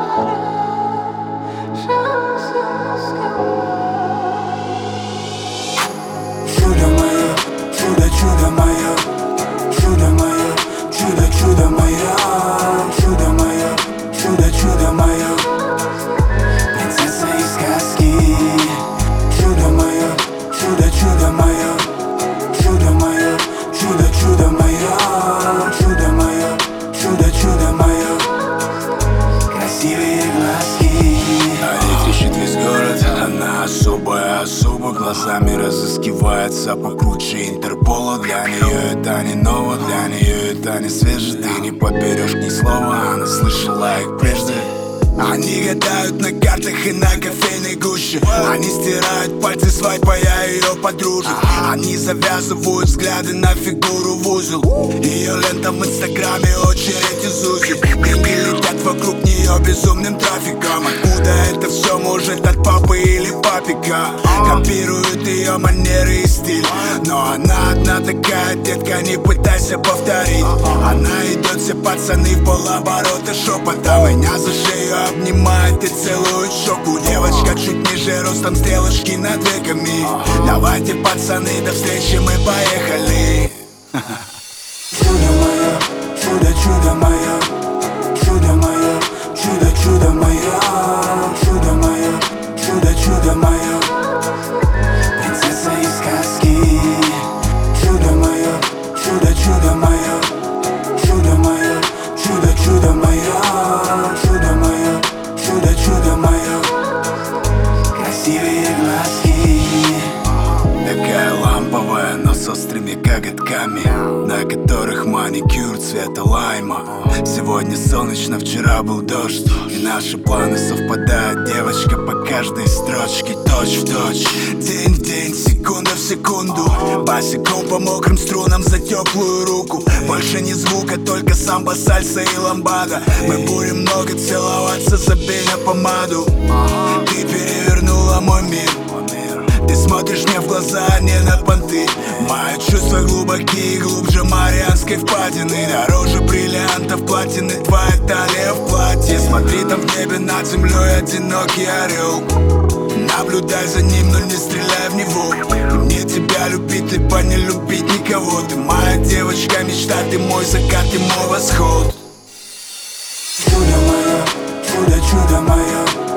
Чудо мое, чудо мое, чудо мое, чудо мое, чудо мое, чудо мое, принцесса из сказки. Чудо мое, чудо мое, чудо мое, чудо мое, чудо мое, чудо мое, красивые глазки. Ей кричит весь город, она особая особа, глазами разыскивается покруче Интерпола. Для нее это не ново, для нее это не свеже. Ты не подберешь ни слова, она слышала их прежде. Они гадают на картах и на кофейной гуще. Они стирают пальцы свайпая ее подружек. Они завязывают взгляды на фигуру в узел. Ее лента в инстаграме очередь из узел. Деньги летят вокруг нее безумным трафиком. Откуда это все может от папы или папика? Копируют ее манеры и стиль. Но она одна такая, детка, не пытайся повторить. Она идет, все пацаны в полоборота шепотом. Меня за шею обнимает и целует щеку. Девочка чуть ниже ростом, стрелочки над веками. Давайте, пацаны, до встречи, мы поехали. Чудо мое, чудо мое, чудо мое, чудо мое, чудо мое, чудо мое, принцесса из сказки. Чудо мое, чудо мое, чудо мое, чудо мое, чудо мое, красивые глазки. Такая ламповая, но с острыми коготками, на которых маникюр цвета лайма. Сегодня солнечно, вчера был дождь, и наши планы совпадают. Девочка по каждой строчке точь в точь, день в день, секунда в секунду. Босиком по мокрым струнам за теплую руку. Больше ни звука, только самбо, сальса и ламбада. Мы будем много целоваться, забей на помаду. Ты перевернула мой мир. Ты смотришь мне в глаза, а не на понты. Мои чувства глубокие, глубже Марианской впадины. Дороже бриллиантов, платины, твоя талия в платье. Смотри, там в небе над землей одинокий орел. Наблюдай за ним, но не стреляй в него. Мне тебя любить, либо не любить никого. Ты моя девочка, мечта, ты мой закат и мой восход. Чудо мое, чудо мое,